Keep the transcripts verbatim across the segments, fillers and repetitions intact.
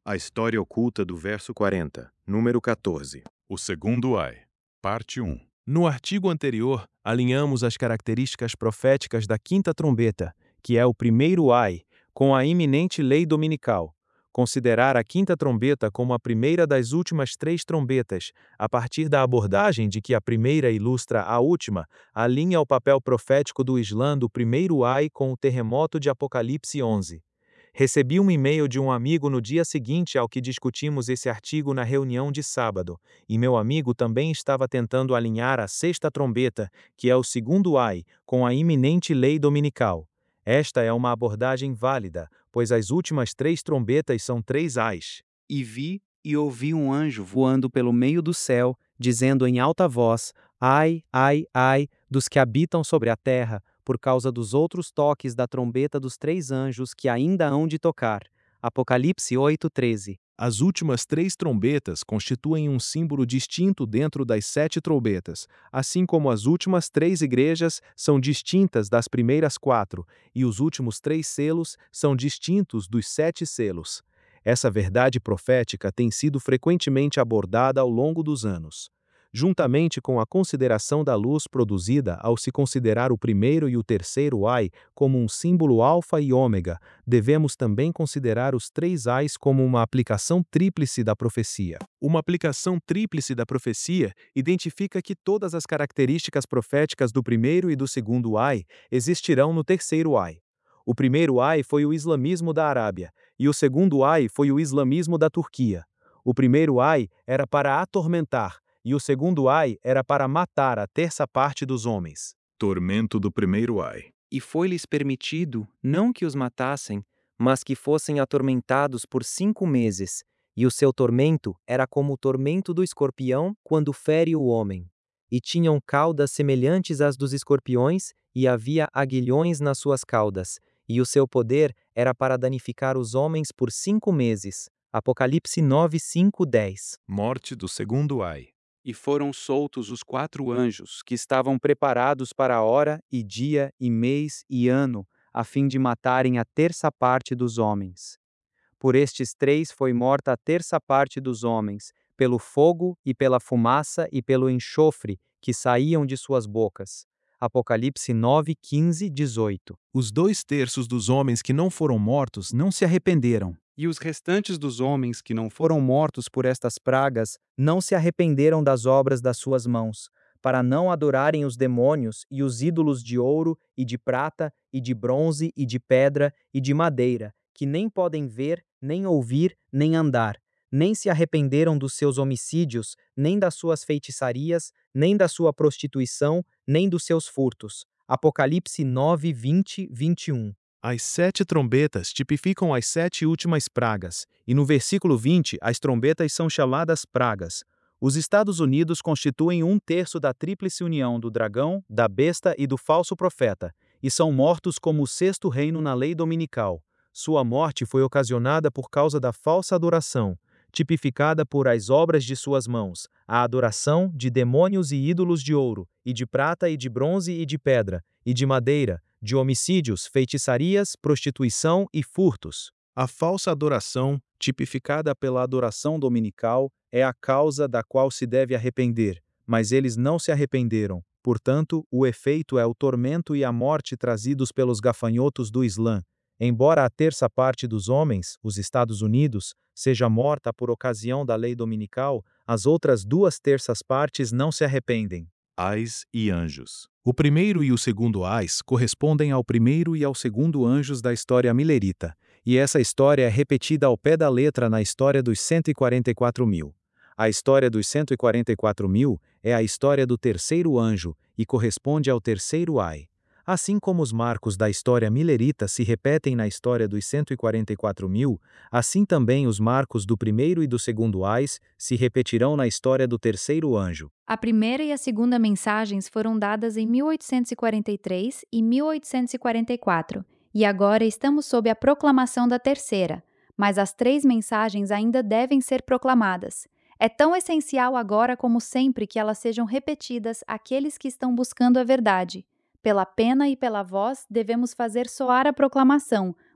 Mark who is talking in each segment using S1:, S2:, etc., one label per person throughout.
S1: A história oculta do verso quarenta, número quatorze.
S2: O segundo ai, parte um.
S3: No artigo anterior, alinhamos as características proféticas da quinta trombeta, que é o primeiro ai, com a iminente lei dominical. Considerar a quinta trombeta como a primeira das últimas três trombetas, a partir da abordagem de que a primeira ilustra a última, alinha o papel profético do Islã do primeiro ai com o terremoto de Apocalipse onze. Recebi um e-mail de um amigo no dia seguinte ao que discutimos esse artigo na reunião de sábado, e meu amigo também estava tentando alinhar a sexta trombeta, que é o segundo ai, com a iminente lei dominical. Esta é uma abordagem válida, pois as últimas três trombetas são três ais.
S4: E vi e ouvi um anjo voando pelo meio do céu, dizendo em alta voz: Ai, ai, ai, dos que habitam sobre a terra, por causa dos outros toques da trombeta dos três anjos que ainda hão de tocar. Apocalipse oito, treze.
S3: As últimas três trombetas constituem um símbolo distinto dentro das sete trombetas, assim como as últimas três igrejas são distintas das primeiras quatro, e os últimos três selos são distintos dos sete selos. Essa verdade profética tem sido frequentemente abordada ao longo dos anos. Juntamente com a consideração da luz produzida ao se considerar o primeiro e o terceiro ai como um símbolo alfa e ômega, devemos também considerar os três ais como uma aplicação tríplice da profecia. Uma aplicação tríplice da profecia identifica que todas as características proféticas do primeiro e do segundo ai existirão no terceiro ai. O primeiro ai foi o islamismo da Arábia, e o segundo ai foi o islamismo da Turquia. O primeiro ai era para atormentar, e o segundo ai era para matar a terça parte dos homens.
S2: Tormento do primeiro ai.
S4: E foi-lhes permitido, não que os matassem, mas que fossem atormentados por cinco meses, e o seu tormento era como o tormento do escorpião quando fere o homem. E tinham caudas semelhantes às dos escorpiões, e havia aguilhões nas suas caudas, e o seu poder era para danificar os homens por cinco meses. Apocalipse nove, cinco, dez.
S2: Morte do segundo ai.
S4: E foram soltos os quatro anjos, que estavam preparados para a hora, e dia, e mês, e ano, a fim de matarem a terça parte dos homens. Por estes três foi morta a terça parte dos homens, pelo fogo, e pela fumaça, e pelo enxofre, que saíam de suas bocas. Apocalipse nove, quinze, dezoito.
S3: Os dois terços dos homens que não foram mortos não se arrependeram.
S4: E os restantes dos homens que não foram mortos por estas pragas não se arrependeram das obras das suas mãos, para não adorarem os demônios e os ídolos de ouro e de prata e de bronze e de pedra e de madeira, que nem podem ver, nem ouvir, nem andar. Nem se arrependeram dos seus homicídios, nem das suas feitiçarias, nem da sua prostituição, nem dos seus furtos. Apocalipse nove, vinte, vinte e um.
S3: As sete trombetas tipificam as sete últimas pragas, e no versículo vinte as trombetas são chamadas pragas. Os Estados Unidos constituem um terço da tríplice união do dragão, da besta e do falso profeta, e são mortos como o sexto reino na lei dominical. Sua morte foi ocasionada por causa da falsa adoração, tipificada por as obras de suas mãos, a adoração de demônios e ídolos de ouro, e de prata e de bronze e de pedra, e de madeira, de homicídios, feitiçarias, prostituição e furtos. A falsa adoração, tipificada pela adoração dominical, é a causa da qual se deve arrepender, mas eles não se arrependeram. Portanto, o efeito é o tormento e a morte trazidos pelos gafanhotos do Islã. Embora a terça parte dos homens, os Estados Unidos, seja morta por ocasião da lei dominical, as outras duas terças partes não se arrependem.
S2: Ais e anjos.
S3: O primeiro e o segundo ais correspondem ao primeiro e ao segundo anjos da história milerita, e essa história é repetida ao pé da letra na história dos cento e quarenta e quatro mil. A história dos cento e quarenta e quatro mil é a história do terceiro anjo e corresponde ao terceiro ai. Assim como os marcos da história milerita se repetem na história dos cento e quarenta e quatro mil, assim também os marcos do primeiro e do segundo ais se repetirão na história do terceiro anjo.
S5: A primeira e a segunda mensagens foram dadas em mil oitocentos e quarenta e três e mil oitocentos e quarenta e quatro, e agora estamos sob a proclamação da terceira, mas as três mensagens ainda devem ser proclamadas. É tão essencial agora como sempre que elas sejam repetidas àqueles que estão buscando a verdade. Pela pena e pela voz, devemos fazer soar a proclamação,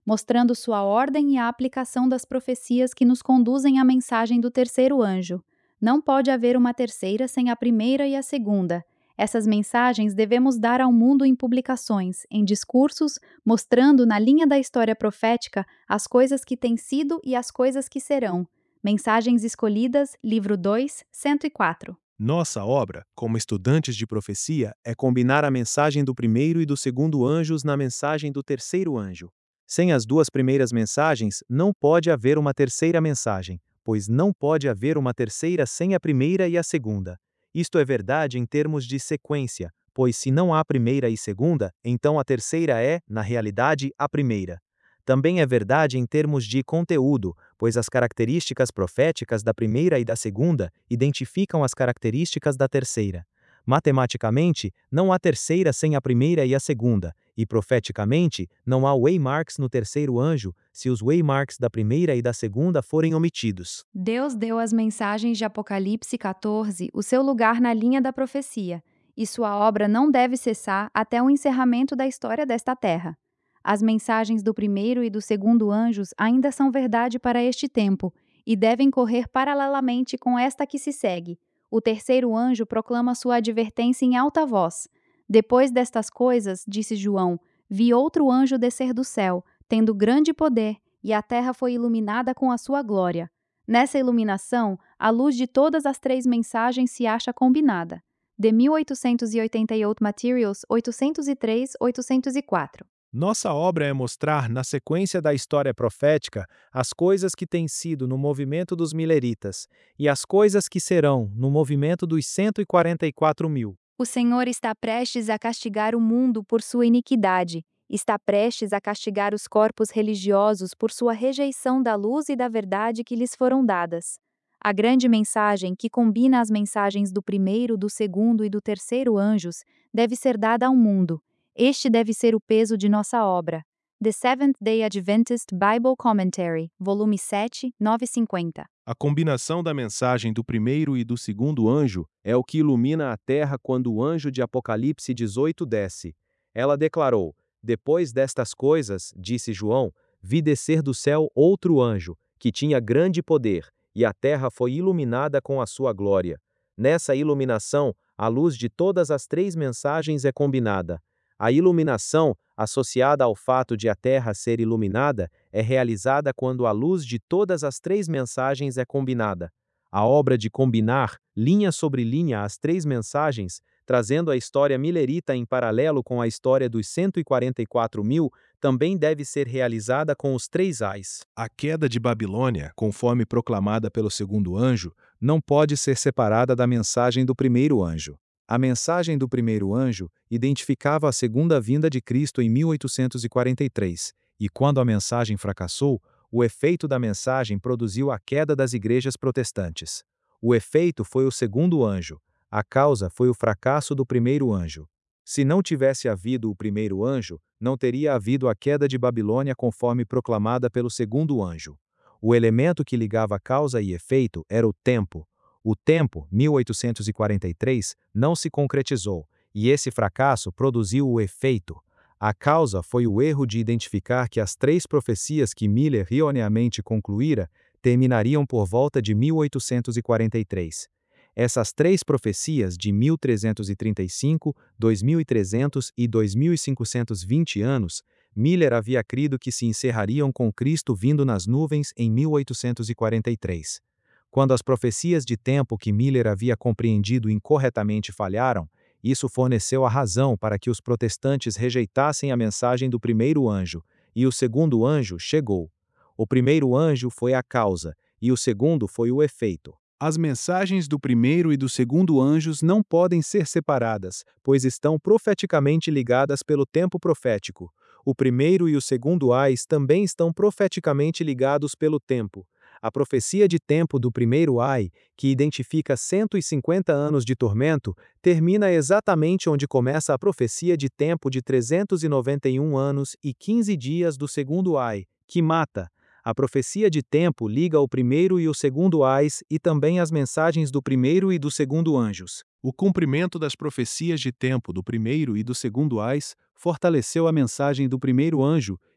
S5: mostrando sua ordem e a aplicação das profecias que nos conduzem à mensagem do terceiro anjo. Não pode haver uma terceira sem a primeira e a segunda. Essas mensagens devemos dar ao mundo em publicações, em discursos, mostrando na linha da história profética as coisas que têm sido e as coisas que serão. Mensagens Escolhidas, livro dois, cento e quatro.
S3: Nossa obra, como estudantes de profecia, é combinar a mensagem do primeiro e do segundo anjos na mensagem do terceiro anjo. Sem as duas primeiras mensagens, não pode haver uma terceira mensagem, pois não pode haver uma terceira sem a primeira e a segunda. Isto é verdade em termos de sequência, pois se não há primeira e segunda, então a terceira é, na realidade, a primeira. Também é verdade em termos de conteúdo, pois as características proféticas da primeira e da segunda identificam as características da terceira. Matematicamente, não há terceira sem a primeira e a segunda, e profeticamente, não há waymarks no terceiro anjo se os waymarks da primeira e da segunda forem omitidos.
S5: Deus deu às mensagens de Apocalipse quatorze o seu lugar na linha da profecia, e sua obra não deve cessar até o encerramento da história desta terra. As mensagens do primeiro e do segundo anjos ainda são verdade para este tempo, e devem correr paralelamente com esta que se segue. O terceiro anjo proclama sua advertência em alta voz. Depois destas coisas, disse João, vi outro anjo descer do céu, tendo grande poder, e a terra foi iluminada com a sua glória. Nessa iluminação, a luz de todas as três mensagens se acha combinada. The mil oitocentos e oitenta e oito Materials oitocentos e três a oitocentos e quatro.
S3: Nossa obra é mostrar, na sequência da história profética, as coisas que têm sido no movimento dos mileritas, e as coisas que serão no movimento dos cento e quarenta e quatro mil.
S5: O Senhor está prestes a castigar o mundo por sua iniquidade, está prestes a castigar os corpos religiosos por sua rejeição da luz e da verdade que lhes foram dadas. A grande mensagem, que combina as mensagens do primeiro, do segundo e do terceiro anjos, deve ser dada ao mundo. Este deve ser o peso de nossa obra. The Seventh-day Adventist Bible Commentary, volume sete, novecentos e cinquenta.
S3: A combinação da mensagem do primeiro e do segundo anjo é o que ilumina a terra quando o anjo de Apocalipse dezoito desce. Ela declarou: depois destas coisas, disse João, vi descer do céu outro anjo, que tinha grande poder, e a terra foi iluminada com a sua glória. Nessa iluminação, a luz de todas as três mensagens é combinada. A iluminação, associada ao fato de a Terra ser iluminada, é realizada quando a luz de todas as três mensagens é combinada. A obra de combinar, linha sobre linha, as três mensagens, trazendo a história milerita em paralelo com a história dos cento e quarenta e quatro mil, também deve ser realizada com os três ais. A queda de Babilônia, conforme proclamada pelo segundo anjo, não pode ser separada da mensagem do primeiro anjo. A mensagem do primeiro anjo identificava a segunda vinda de Cristo em mil oitocentos e quarenta e três, e quando a mensagem fracassou, o efeito da mensagem produziu a queda das igrejas protestantes. O efeito foi o segundo anjo, a causa foi o fracasso do primeiro anjo. Se não tivesse havido o primeiro anjo, não teria havido a queda de Babilônia conforme proclamada pelo segundo anjo. O elemento que ligava causa e efeito era o tempo. O tempo, mil oitocentos e quarenta e três, não se concretizou, e esse fracasso produziu o efeito. A causa foi o erro de identificar que as três profecias que Miller erroneamente concluíra terminariam por volta de mil oitocentos e quarenta e três. Essas três profecias de mil trezentos e trinta e cinco, dois mil e trezentos e dois mil e quinhentos e vinte anos, Miller havia crido que se encerrariam com Cristo vindo nas nuvens em mil oitocentos e quarenta e três. Quando as profecias de tempo que Miller havia compreendido incorretamente falharam, isso forneceu a razão para que os protestantes rejeitassem a mensagem do primeiro anjo, e o segundo anjo chegou. O primeiro anjo foi a causa, e o segundo foi o efeito. As mensagens do primeiro e do segundo anjos não podem ser separadas, pois estão profeticamente ligadas pelo tempo profético. O primeiro e o segundo ais também estão profeticamente ligados pelo tempo. A profecia de tempo do primeiro ai, que identifica cento e cinquenta anos de tormento, termina exatamente onde começa a profecia de tempo de trezentos e noventa e um anos e quinze dias do segundo ai, que mata. A profecia de tempo liga o primeiro e o segundo ais e também as mensagens do primeiro e do segundo anjos. O cumprimento das profecias de tempo do primeiro e do segundo ais fortaleceu a mensagem do primeiro anjo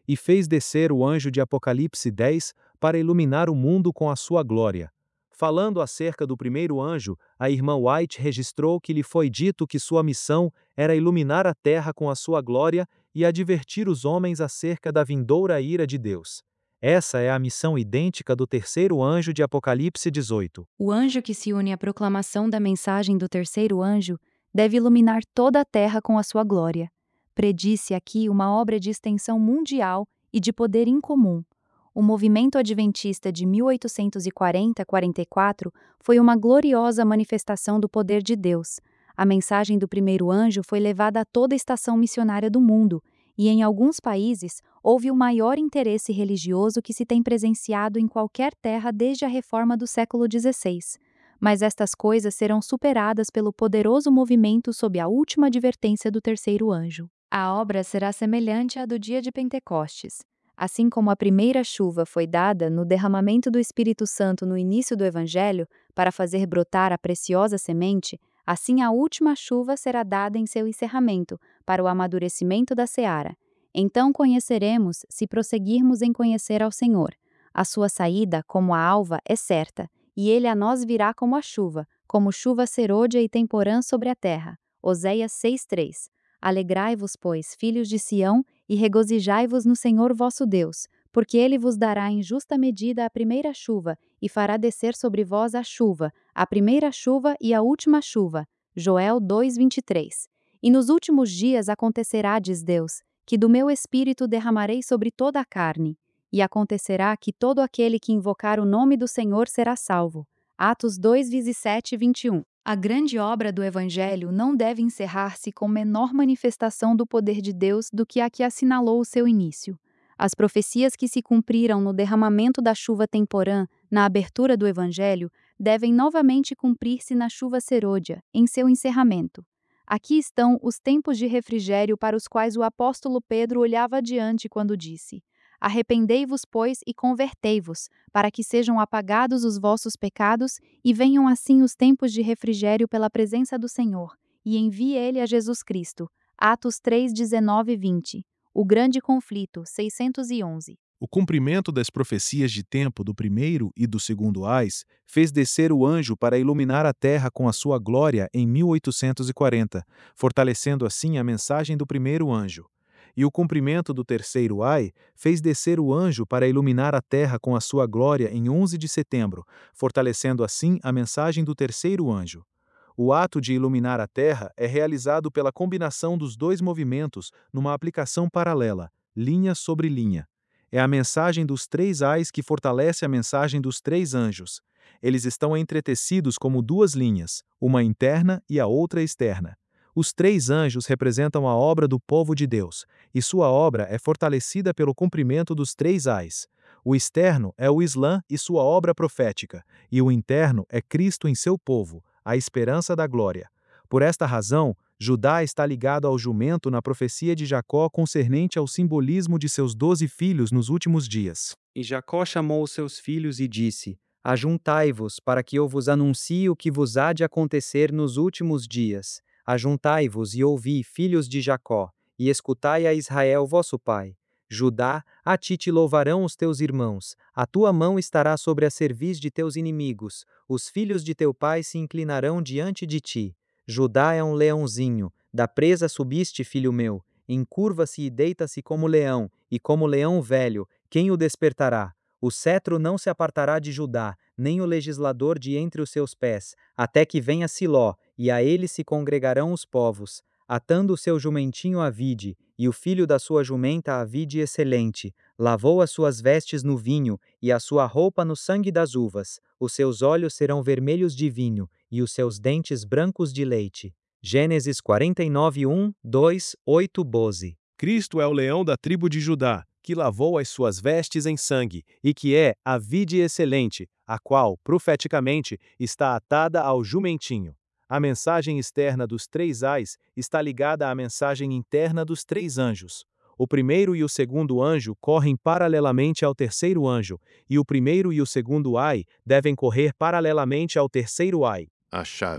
S3: e fez descer o anjo de Apocalipse dez para iluminar o mundo com a sua glória. Falando acerca do primeiro anjo, a irmã White registrou que lhe foi dito que sua missão era iluminar a terra com a sua glória e advertir os homens acerca da vindoura ira de Deus. Essa é a missão idêntica do terceiro anjo de Apocalipse dezoito.
S5: O anjo que se une à proclamação da mensagem do terceiro anjo deve iluminar toda a terra com a sua glória. Predisse aqui uma obra de extensão mundial e de poder incomum. O movimento adventista de mil oitocentos e quarenta a quarenta e quatro foi uma gloriosa manifestação do poder de Deus. A mensagem do primeiro anjo foi levada a toda a estação missionária do mundo, e em alguns países houve o maior interesse religioso que se tem presenciado em qualquer terra desde a reforma do século dezesseis. Mas estas coisas serão superadas pelo poderoso movimento sob a última advertência do terceiro anjo. A obra será semelhante à do dia de Pentecostes. Assim como a primeira chuva foi dada no derramamento do Espírito Santo no início do Evangelho para fazer brotar a preciosa semente, assim a última chuva será dada em seu encerramento, para o amadurecimento da seara. Então conheceremos, se prosseguirmos em conhecer ao Senhor. A sua saída, como a alva, é certa, e ele a nós virá como a chuva, como chuva serôdia e temporã sobre a terra. Oséias seis, três. Alegrai-vos, pois, filhos de Sião, e regozijai-vos no Senhor vosso Deus, porque ele vos dará em justa medida a primeira chuva, e fará descer sobre vós a chuva, a primeira chuva e a última chuva. Joel dois, vinte e três. E nos últimos dias acontecerá, diz Deus, que do meu espírito derramarei sobre toda a carne. E acontecerá que todo aquele que invocar o nome do Senhor será salvo. Atos dois, vinte e sete e vinte e um. A grande obra do Evangelho não deve encerrar-se com menor manifestação do poder de Deus do que a que assinalou o seu início. As profecias que se cumpriram no derramamento da chuva temporã, na abertura do Evangelho, devem novamente cumprir-se na chuva serôdia, em seu encerramento. Aqui estão os tempos de refrigério para os quais o apóstolo Pedro olhava adiante quando disse: Arrependei-vos, pois, e convertei-vos, para que sejam apagados os vossos pecados e venham assim os tempos de refrigério pela presença do Senhor, e envie ele a Jesus Cristo. Atos três, dezenove e vinte. O grande conflito, seiscentos e onze.
S3: O cumprimento das profecias de tempo do primeiro e do segundo ais fez descer o anjo para iluminar a terra com a sua glória em mil oitocentos e quarenta, fortalecendo assim a mensagem do primeiro anjo. E o cumprimento do terceiro ai fez descer o anjo para iluminar a terra com a sua glória em onze de setembro, fortalecendo assim a mensagem do terceiro anjo. O ato de iluminar a terra é realizado pela combinação dos dois movimentos numa aplicação paralela, linha sobre linha. É a mensagem dos três ais que fortalece a mensagem dos três anjos. Eles estão entretecidos como duas linhas, uma interna e a outra externa. Os três anjos representam a obra do povo de Deus, e sua obra é fortalecida pelo cumprimento dos três ais. O externo é o Islã e sua obra profética, e o interno é Cristo em seu povo, a esperança da glória. Por esta razão, Judá está ligado ao jumento na profecia de Jacó concernente ao simbolismo de seus doze filhos nos últimos dias.
S4: E Jacó chamou os seus filhos e disse: Ajuntai-vos, para que eu vos anuncie o que vos há de acontecer nos últimos dias. Ajuntai-vos e ouvi, filhos de Jacó, e escutai a Israel vosso pai. Judá, a ti te louvarão os teus irmãos, a tua mão estará sobre a cerviz de teus inimigos, os filhos de teu pai se inclinarão diante de ti. Judá é um leãozinho, da presa subiste, filho meu, encurva-se e deita-se como leão, e como leão velho, quem o despertará? O cetro não se apartará de Judá, nem o legislador de entre os seus pés, até que venha Siló, e a ele se congregarão os povos. Atando o seu jumentinho à vide, e o filho da sua jumenta à vide excelente, lavou as suas vestes no vinho, e a sua roupa no sangue das uvas. Os seus olhos serão vermelhos de vinho, e os seus dentes brancos de leite. Gênesis quarenta e nove, um, dois, oito, doze.
S3: Cristo é o leão da tribo de Judá, que lavou as suas vestes em sangue, e que é a vide excelente, a qual, profeticamente, está atada ao jumentinho. A mensagem externa dos três ais está ligada à mensagem interna dos três anjos. O primeiro e o segundo anjo correm paralelamente ao terceiro anjo, e o primeiro e o segundo ai devem correr paralelamente ao terceiro ai.
S1: A chave.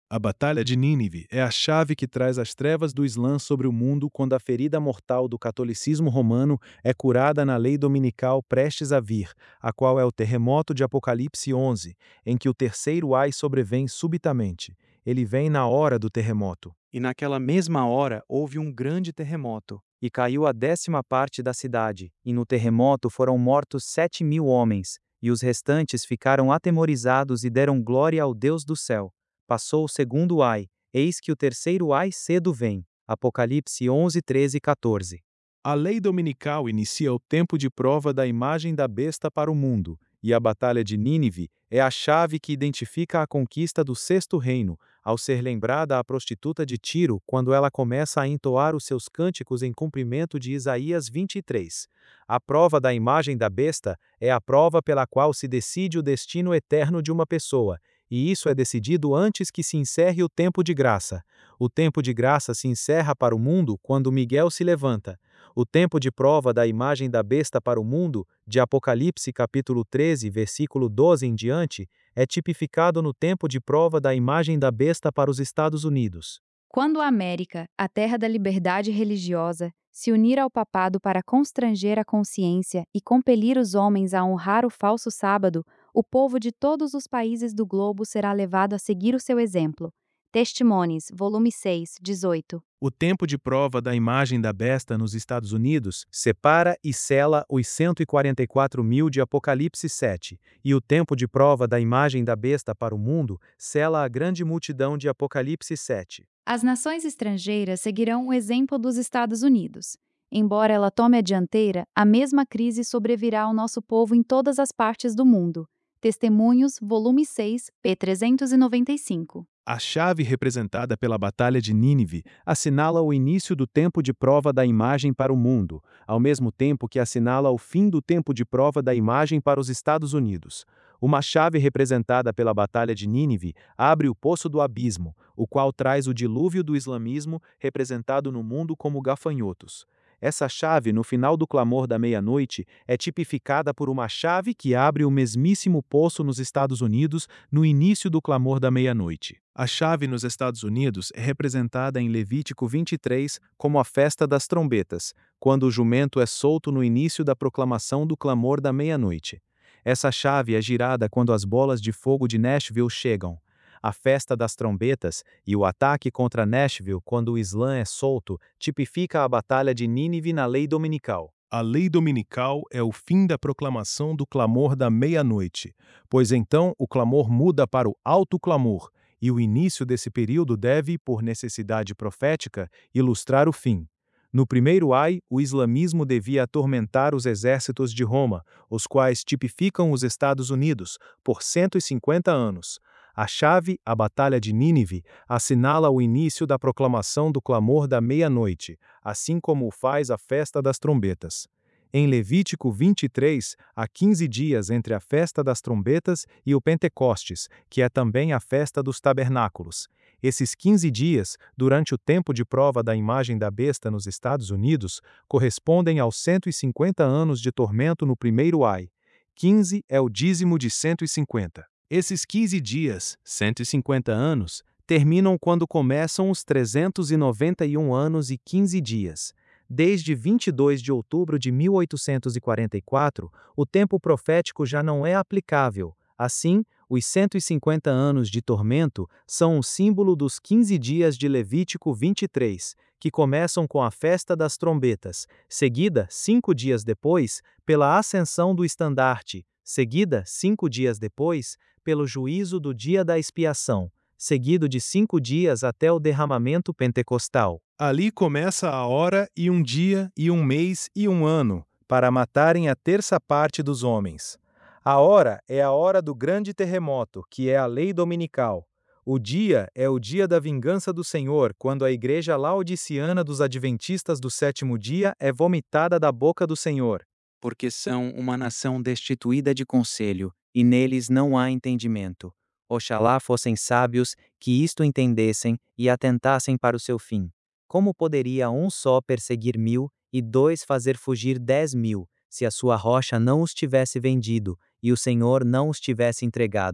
S3: A Batalha de Nínive é a chave que traz as trevas do Islã sobre o mundo quando a ferida mortal do catolicismo romano é curada na lei dominical prestes a vir, a qual é o terremoto de Apocalipse onze, em que o terceiro ai sobrevém subitamente. Ele vem na hora do terremoto.
S4: E naquela mesma hora houve um grande terremoto, e caiu a décima parte da cidade, e no terremoto foram mortos sete mil homens, e os restantes ficaram atemorizados e deram glória ao Deus do céu. Passou o segundo ai, eis que o terceiro ai cedo vem. Apocalipse onze, treze e quatorze.
S3: A lei dominical inicia o tempo de prova da imagem da besta para o mundo, e a Batalha de Nínive é a chave que identifica a conquista do sexto reino, ao ser lembrada a prostituta de Tiro quando ela começa a entoar os seus cânticos em cumprimento de Isaías vinte e três. A prova da imagem da besta é a prova pela qual se decide o destino eterno de uma pessoa, e isso é decidido antes que se encerre o tempo de graça. O tempo de graça se encerra para o mundo quando Miguel se levanta. O tempo de prova da imagem da besta para o mundo, de Apocalipse capítulo treze, versículo doze em diante, é tipificado no tempo de prova da imagem da besta para os Estados Unidos.
S5: Quando a América, a terra da liberdade religiosa, se unir ao papado para constranger a consciência e compelir os homens a honrar o falso sábado, o povo de todos os países do globo será levado a seguir o seu exemplo. Testemunhos, volume seis, dezoito.
S3: O tempo de prova da imagem da besta nos Estados Unidos separa e sela os cento e quarenta e quatro mil de Apocalipse sete, e o tempo de prova da imagem da besta para o mundo sela a grande multidão de Apocalipse sete.
S5: As nações estrangeiras seguirão o exemplo dos Estados Unidos. Embora ela tome a dianteira, a mesma crise sobrevirá ao nosso povo em todas as partes do mundo. Testemunhos, volume seis, p trezentos e noventa e cinco.
S3: A chave representada pela Batalha de Nínive assinala o início do tempo de prova da imagem para o mundo, ao mesmo tempo que assinala o fim do tempo de prova da imagem para os Estados Unidos. Uma chave representada pela Batalha de Nínive abre o poço do abismo, o qual traz o dilúvio do islamismo, representado no mundo como gafanhotos. Essa chave, no final do clamor da meia-noite, é tipificada por uma chave que abre o mesmíssimo poço nos Estados Unidos no início do clamor da meia-noite. A chave nos Estados Unidos é representada em Levítico vinte e três como a festa das trombetas, quando o jumento é solto no início da proclamação do clamor da meia-noite. Essa chave é girada quando as bolas de fogo de Nashville chegam. A festa das trombetas e o ataque contra Nashville quando o Islã é solto tipifica a Batalha de Nínive na lei dominical. A lei dominical é o fim da proclamação do clamor da meia-noite, pois então o clamor muda para o alto clamor, e o início desse período deve, por necessidade profética, ilustrar o fim. No primeiro ai, o islamismo devia atormentar os exércitos de Roma, os quais tipificam os Estados Unidos, por cento e cinquenta anos. A chave, a Batalha de Nínive, assinala o início da proclamação do clamor da meia-noite, assim como o faz a festa das trombetas. Em Levítico vinte e três, há quinze dias entre a festa das trombetas e o Pentecostes, que é também a festa dos tabernáculos. Esses quinze dias, durante o tempo de prova da imagem da besta nos Estados Unidos, correspondem aos cento e cinquenta anos de tormento no primeiro ai. quinze é o dízimo de cento e cinquenta. Esses quinze dias, cento e cinquenta anos, terminam quando começam os trezentos e noventa e um anos e quinze dias. Desde vinte e dois de outubro de mil oitocentos e quarenta e quatro, o tempo profético já não é aplicável. Assim, os cento e cinquenta anos de tormento são um símbolo dos quinze dias de Levítico vinte e três, que começam com a festa das trombetas, seguida, cinco dias depois, pela ascensão do estandarte, seguida, cinco dias depois, pelo juízo do dia da expiação, seguido de cinco dias até o derramamento pentecostal. Ali começa a hora e um dia e um mês e um ano, para matarem a terça parte dos homens. A hora é a hora do grande terremoto, que é a lei dominical. O dia é o dia da vingança do Senhor, quando a igreja laodiceana dos adventistas do sétimo dia é vomitada da boca do Senhor. Porque são uma nação destituída de conselho, e neles não há entendimento. Oxalá fossem sábios, que isto entendessem, e atentassem para o seu fim. Como poderia um só perseguir mil, e dois fazer fugir dez mil, se a sua rocha não os tivesse vendido, e o Senhor não os tivesse entregado?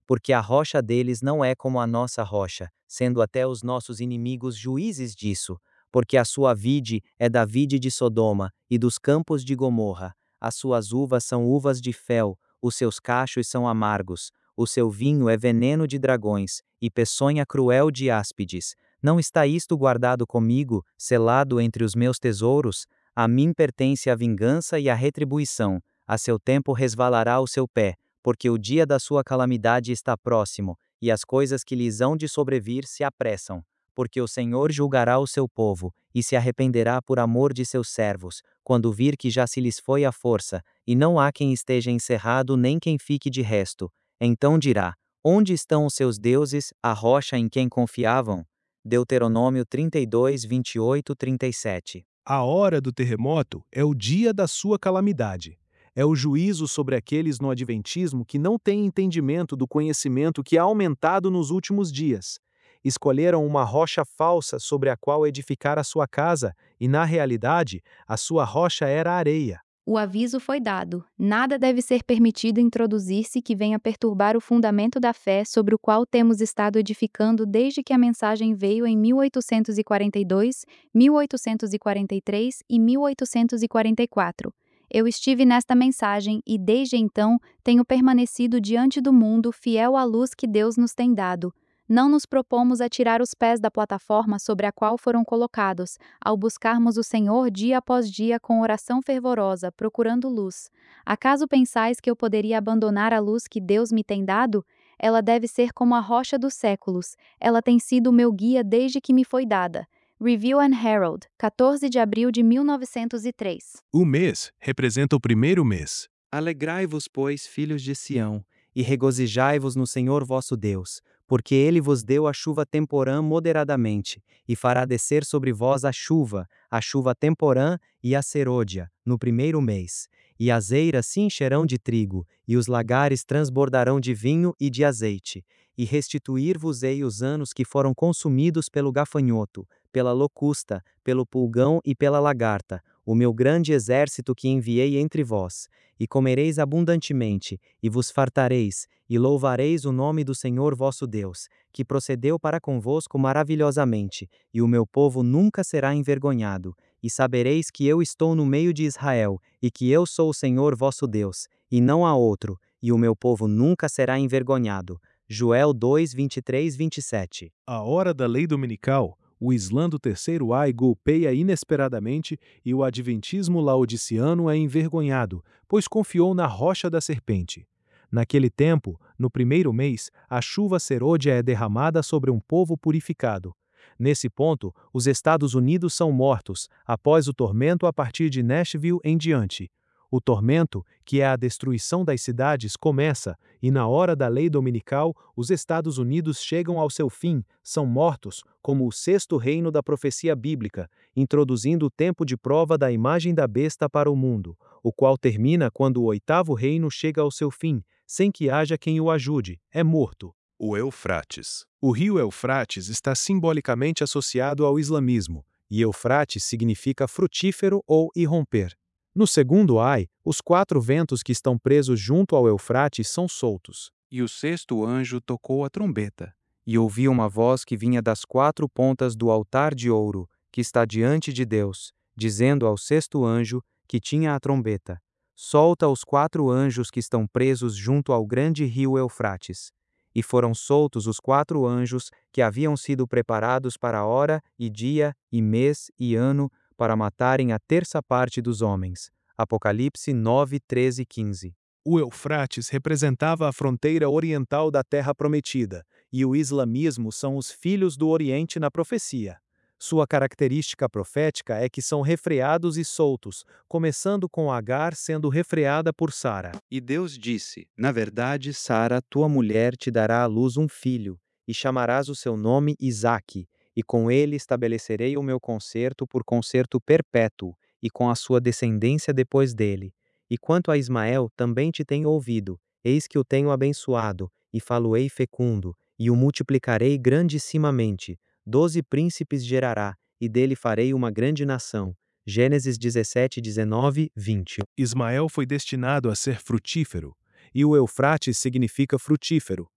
S4: porque a rocha deles não é como a nossa rocha, sendo até os nossos inimigos juízes disso, porque a sua vide é da vide de Sodoma, e dos campos de Gomorra. As suas uvas são uvas de fel, os seus cachos são amargos, o seu vinho é veneno de dragões, e peçonha cruel de áspides. Não está isto guardado comigo, selado entre os meus tesouros? A mim pertence a vingança e a retribuição, a seu tempo resvalará o seu pé, porque o dia da sua calamidade está próximo, e as coisas que lhes hão de sobrevir se apressam. Porque o Senhor julgará o seu povo, e se arrependerá por amor de seus servos, quando vir que já se lhes foi a força, e não há quem esteja encerrado nem quem fique de resto. Então dirá: onde estão os seus deuses, a rocha em quem confiavam? Deuteronômio trinta e dois, vinte e oito, trinta e sete.
S3: A hora do terremoto é o dia da sua calamidade. É o juízo sobre aqueles no adventismo que não têm entendimento do conhecimento que há aumentado nos últimos dias. Escolheram uma rocha falsa sobre a qual edificar a sua casa, e na realidade, a sua rocha era areia.
S5: O aviso foi dado: nada deve ser permitido introduzir-se que venha perturbar o fundamento da fé sobre o qual temos estado edificando desde que a mensagem veio em mil oitocentos e quarenta e dois, mil oitocentos e quarenta e três e mil oitocentos e quarenta e quatro. Eu estive nesta mensagem e, desde então, tenho permanecido diante do mundo fiel à luz que Deus nos tem dado. Não nos propomos a tirar os pés da plataforma sobre a qual foram colocados, ao buscarmos o Senhor dia após dia com oração fervorosa, procurando luz. Acaso pensais que eu poderia abandonar a luz que Deus me tem dado? Ela deve ser como a rocha dos séculos. Ela tem sido o meu guia desde que me foi dada. Review and Herald, quatorze de abril de mil novecentos e três.
S3: O mês representa o primeiro mês.
S4: Alegrai-vos, pois, filhos de Sião, e regozijai-vos no Senhor vosso Deus, porque ele vos deu a chuva temporã moderadamente, e fará descer sobre vós a chuva, a chuva temporã e a serôdia, no primeiro mês. E as eiras se encherão de trigo, e os lagares transbordarão de vinho e de azeite. E restituir-vos-ei os anos que foram consumidos pelo gafanhoto, pela locusta, pelo pulgão e pela lagarta, o meu grande exército que enviei entre vós. E comereis abundantemente, e vos fartareis, e louvareis o nome do Senhor vosso Deus, que procedeu para convosco maravilhosamente, e o meu povo nunca será envergonhado. E sabereis que eu estou no meio de Israel, e que eu sou o Senhor vosso Deus, e não há outro, e o meu povo nunca será envergonhado. Joel dois, vinte e três, vinte e sete.
S3: A hora da lei dominical, o Islã do terceiro ai golpeia inesperadamente e o adventismo laodiciano é envergonhado, pois confiou na rocha da serpente. Naquele tempo, no primeiro mês, a chuva serôdia é derramada sobre um povo purificado. Nesse ponto, os Estados Unidos são mortos, após o tormento a partir de Nashville em diante. O tormento, que é a destruição das cidades, começa, e na hora da lei dominical, os Estados Unidos chegam ao seu fim, são mortos, como o sexto reino da profecia bíblica, introduzindo o tempo de prova da imagem da besta para o mundo, o qual termina quando o oitavo reino chega ao seu fim, sem que haja quem o ajude, é morto.
S2: O Eufrates.
S3: O rio Eufrates está simbolicamente associado ao islamismo, e Eufrates significa frutífero ou irromper. No segundo ai, os quatro ventos que estão presos junto ao Eufrates são soltos.
S4: E o sexto anjo tocou a trombeta, e ouvi uma voz que vinha das quatro pontas do altar de ouro, que está diante de Deus, dizendo ao sexto anjo, que tinha a trombeta: solta os quatro anjos que estão presos junto ao grande rio Eufrates. E foram soltos os quatro anjos que haviam sido preparados para hora, e dia, e mês, e ano, para matarem a terça parte dos homens. Apocalipse nove, treze e quinze.
S3: O Eufrates representava a fronteira oriental da Terra Prometida, e o islamismo são os filhos do Oriente na profecia. Sua característica profética é que são refreados e soltos, começando com Agar sendo refreada por Sara.
S4: E Deus disse: na verdade, Sara, tua mulher, te dará à luz um filho, e chamarás o seu nome Isaque, e com ele estabelecerei o meu concerto por concerto perpétuo, e com a sua descendência depois dele. E quanto a Ismael, também te tenho ouvido, eis que o tenho abençoado, e falo-ei fecundo, e o multiplicarei grandissimamente. Doze príncipes gerará, e dele farei uma grande nação. Gênesis dezessete, dezenove, vinte.
S3: Ismael foi destinado a ser frutífero, e o Eufrates significa frutífero.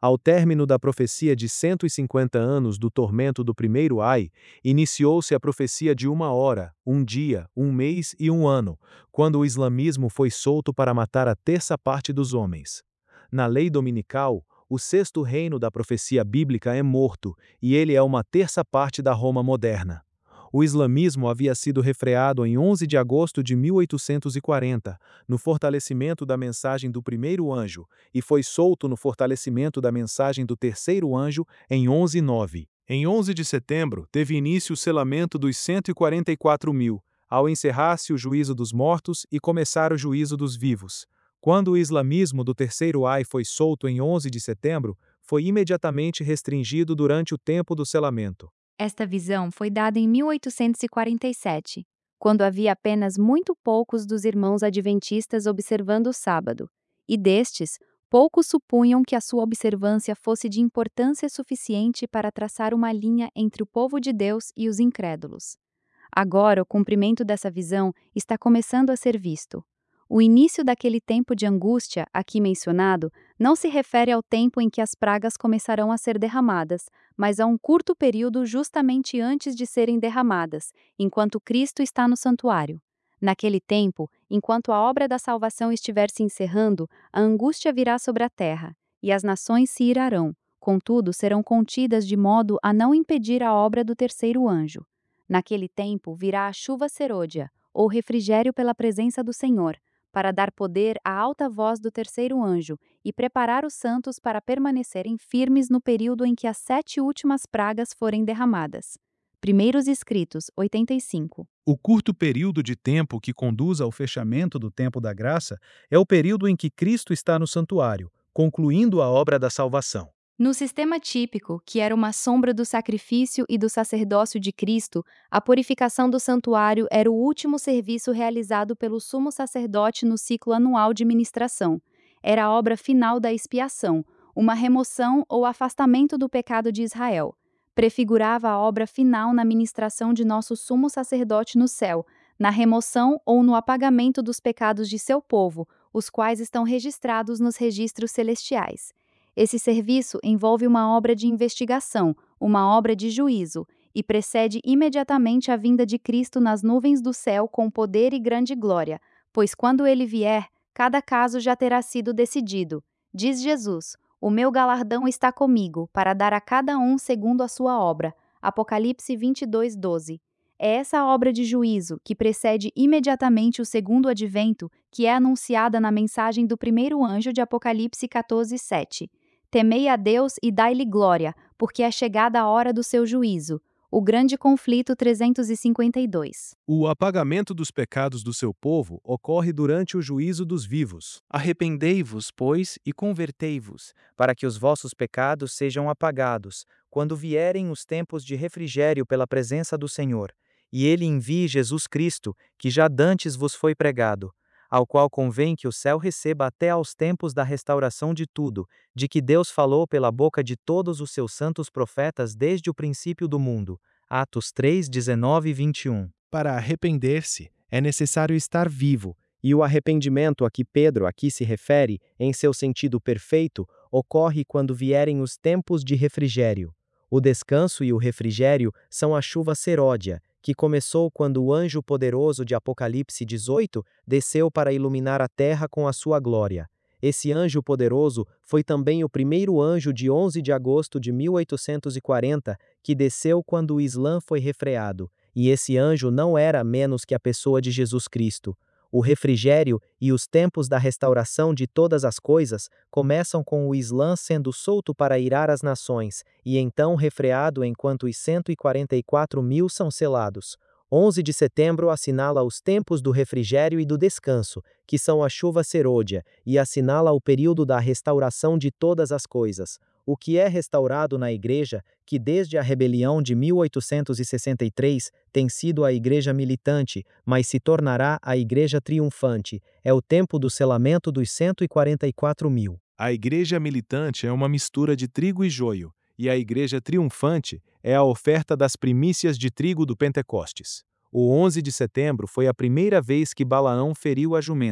S3: Ao término da profecia de cento e cinquenta anos do tormento do primeiro ai, iniciou-se a profecia de uma hora, um dia, um mês e um ano, quando o islamismo foi solto para matar a terça parte dos homens. Na lei dominical, o sexto reino da profecia bíblica é morto, e ele é uma terça parte da Roma moderna. O islamismo havia sido refreado em onze de agosto de mil oitocentos e quarenta, no fortalecimento da mensagem do primeiro anjo, e foi solto no fortalecimento da mensagem do terceiro anjo em onze de nove. Em onze de setembro, teve início o selamento dos cento e quarenta e quatro mil, ao encerrar-se o juízo dos mortos e começar o juízo dos vivos. Quando o islamismo do terceiro ai foi solto em onze de setembro, foi imediatamente restringido durante o tempo do selamento.
S5: Esta visão foi dada em mil oitocentos e quarenta e sete, quando havia apenas muito poucos dos irmãos adventistas observando o sábado, e destes, poucos supunham que a sua observância fosse de importância suficiente para traçar uma linha entre o povo de Deus e os incrédulos. Agora, o cumprimento dessa visão está começando a ser visto. O início daquele tempo de angústia, aqui mencionado, não se refere ao tempo em que as pragas começarão a ser derramadas, mas a um curto período justamente antes de serem derramadas, enquanto Cristo está no santuário. Naquele tempo, enquanto a obra da salvação estiver se encerrando, a angústia virá sobre a terra, e as nações se irarão, contudo serão contidas de modo a não impedir a obra do terceiro anjo. Naquele tempo virá a chuva serôdia, ou refrigério pela presença do Senhor, para dar poder à alta voz do terceiro anjo e preparar os santos para permanecerem firmes no período em que as sete últimas pragas forem derramadas. Primeiros Escritos, oitenta e cinco.
S3: O curto período de tempo que conduz ao fechamento do tempo da graça é o período em que Cristo está no santuário, concluindo a obra da salvação.
S5: No sistema típico, que era uma sombra do sacrifício e do sacerdócio de Cristo, a purificação do santuário era o último serviço realizado pelo sumo sacerdote no ciclo anual de ministração. Era a obra final da expiação, uma remoção ou afastamento do pecado de Israel. Prefigurava a obra final na ministração de nosso sumo sacerdote no céu, na remoção ou no apagamento dos pecados de seu povo, os quais estão registrados nos registros celestiais. Esse serviço envolve uma obra de investigação, uma obra de juízo, e precede imediatamente a vinda de Cristo nas nuvens do céu com poder e grande glória, pois quando ele vier, cada caso já terá sido decidido. Diz Jesus: "O meu galardão está comigo, para dar a cada um segundo a sua obra." Apocalipse vinte e dois, doze. É essa obra de juízo, que precede imediatamente o segundo advento, que é anunciada na mensagem do primeiro anjo de Apocalipse quatorze, sete. Temei a Deus e dai-lhe glória, porque é chegada a hora do seu juízo. O grande conflito trezentos e cinquenta e dois.
S3: O apagamento dos pecados do seu povo ocorre durante o juízo dos vivos.
S4: Arrependei-vos, pois, e convertei-vos, para que os vossos pecados sejam apagados, quando vierem os tempos de refrigério pela presença do Senhor, e ele envie Jesus Cristo, que já dantes vos foi pregado, ao qual convém que o céu receba até aos tempos da restauração de tudo, de que Deus falou pela boca de todos os seus santos profetas desde o princípio do mundo. Atos três, dezenove e vinte e um.
S3: Para arrepender-se, é necessário estar vivo,
S4: e o arrependimento a que Pedro aqui se refere, em seu sentido perfeito, ocorre quando vierem os tempos de refrigério. O descanso e o refrigério são a chuva seródia, que começou quando o anjo poderoso de Apocalipse dezoito desceu para iluminar a terra com a sua glória. Esse anjo poderoso foi também o primeiro anjo de onze de agosto de mil oitocentos e quarenta, que desceu quando o Islã foi refreado, e esse anjo não era menos que a pessoa de Jesus Cristo. O refrigério e os tempos da restauração de todas as coisas começam com o Islã sendo solto para irar as nações, e então refreado enquanto os cento e quarenta e quatro mil são selados. onze de setembro assinala os tempos do refrigério e do descanso, que são a chuva serôdia, e assinala o período da restauração de todas as coisas. O que é restaurado na Igreja, que desde a rebelião de mil oitocentos e sessenta e três tem sido a Igreja militante, mas se tornará a Igreja triunfante, é o tempo do selamento dos cento e quarenta e quatro mil.
S3: A Igreja militante é uma mistura de trigo e joio, e a Igreja triunfante é a oferta das primícias de trigo do Pentecostes. O onze de setembro foi a primeira vez que Balaão feriu a jumenta,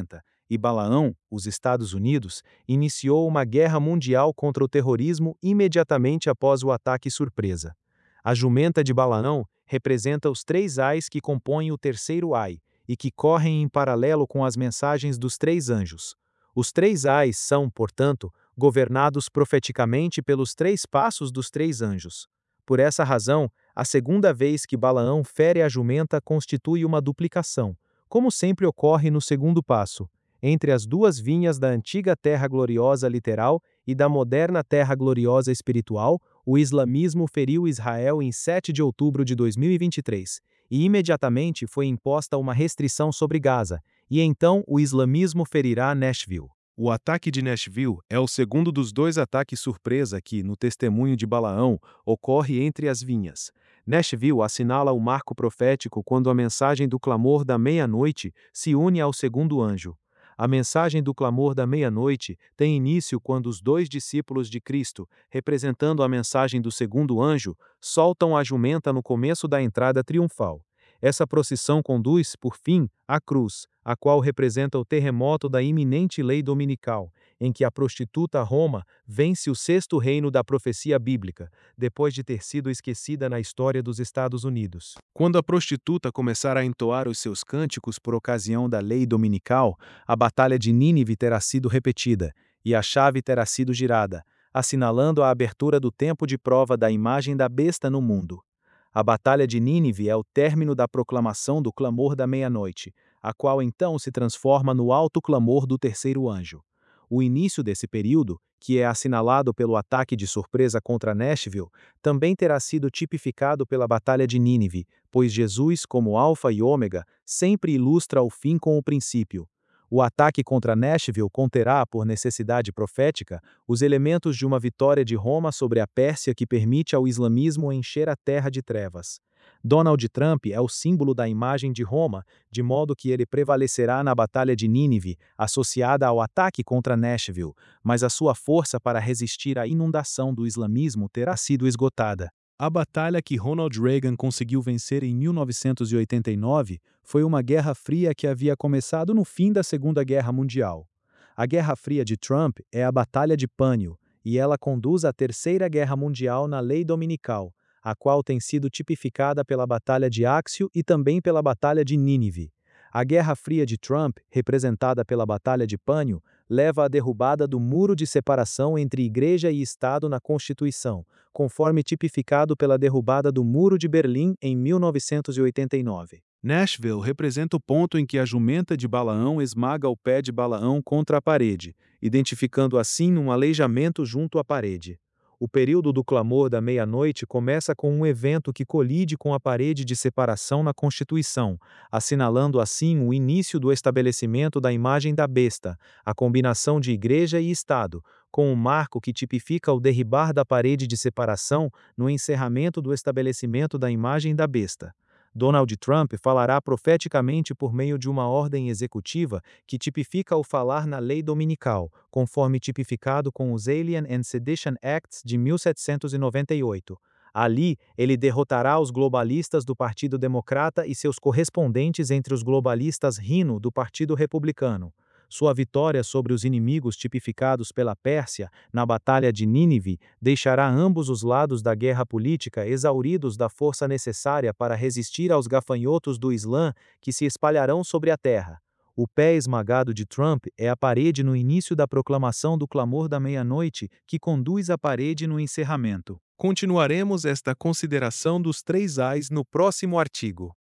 S3: e Balaão, os Estados Unidos, iniciou uma guerra mundial contra o terrorismo imediatamente após o ataque surpresa. A jumenta de Balaão representa os três ais que compõem o terceiro ai, e que correm em paralelo com as mensagens dos três anjos. Os três ais são, portanto, governados profeticamente pelos três passos dos três anjos. Por essa razão, a segunda vez que Balaão fere a jumenta constitui uma duplicação, como sempre ocorre no segundo passo, entre as duas vinhas da antiga terra gloriosa literal e da moderna terra gloriosa espiritual. O islamismo feriu Israel em sete de outubro de dois mil e vinte e três, e imediatamente foi imposta uma restrição sobre Gaza, e então o islamismo ferirá Nashville. O ataque de Nashville é o segundo dos dois ataques surpresa que, no testemunho de Balaão, ocorre entre as vinhas. Nashville assinala o marco profético quando a mensagem do clamor da meia-noite se une ao segundo anjo. A mensagem do clamor da meia-noite tem início quando os dois discípulos de Cristo, representando a mensagem do segundo anjo, soltam a jumenta no começo da entrada triunfal. Essa procissão conduz, por fim, à cruz, a qual representa o terremoto da iminente lei dominical, em que a prostituta Roma vence o sexto reino da profecia bíblica, depois de ter sido esquecida na história dos Estados Unidos. Quando a prostituta começar a entoar os seus cânticos por ocasião da lei dominical, a batalha de Nínive terá sido repetida, e a chave terá sido girada, assinalando a abertura do tempo de prova da imagem da besta no mundo. A Batalha de Nínive é o término da proclamação do clamor da meia-noite, a qual então se transforma no alto clamor do terceiro anjo. O início desse período, que é assinalado pelo ataque de surpresa contra Nashville, também terá sido tipificado pela Batalha de Nínive, pois Jesus, como Alfa e Ômega, sempre ilustra o fim com o princípio. O ataque contra Nashville conterá, por necessidade profética, os elementos de uma vitória de Roma sobre a Pérsia que permite ao islamismo encher a terra de trevas. Donald Trump é o símbolo da imagem de Roma, de modo que ele prevalecerá na Batalha de Nínive, associada ao ataque contra Nashville, mas a sua força para resistir à inundação do islamismo terá sido esgotada. A batalha que Ronald Reagan conseguiu vencer em mil novecentos e oitenta e nove foi uma Guerra Fria que havia começado no fim da Segunda Guerra Mundial. A Guerra Fria de Trump é a Batalha de Pânio, e ela conduz à Terceira Guerra Mundial na lei dominical, a qual tem sido tipificada pela Batalha de Áxio e também pela Batalha de Nínive. A Guerra Fria de Trump, representada pela Batalha de Pânio, leva à derrubada do muro de separação entre Igreja e Estado na Constituição, conforme tipificado pela derrubada do Muro de Berlim em mil novecentos e oitenta e nove. Nashville representa o ponto em que a jumenta de Balaão esmaga o pé de Balaão contra a parede, identificando assim um aleijamento junto à parede. O período do clamor da meia-noite começa com um evento que colide com a parede de separação na Constituição, assinalando assim o início do estabelecimento da imagem da besta, a combinação de Igreja e Estado, com um marco que tipifica o derribar da parede de separação no encerramento do estabelecimento da imagem da besta. Donald Trump falará profeticamente por meio de uma ordem executiva que tipifica o falar na lei dominical, conforme tipificado com os Alien and Sedition Acts de mil setecentos e noventa e oito. Ali, ele derrotará os globalistas do Partido Democrata e seus correspondentes entre os globalistas Rhino do Partido Republicano. Sua vitória sobre os inimigos tipificados pela Pérsia na Batalha de Nínive deixará ambos os lados da guerra política exauridos da força necessária para resistir aos gafanhotos do Islã que se espalharão sobre a terra. O pé esmagado de Trump é a parede no início da proclamação do clamor da meia-noite que conduz à parede no encerramento. Continuaremos esta consideração dos três ais no próximo artigo.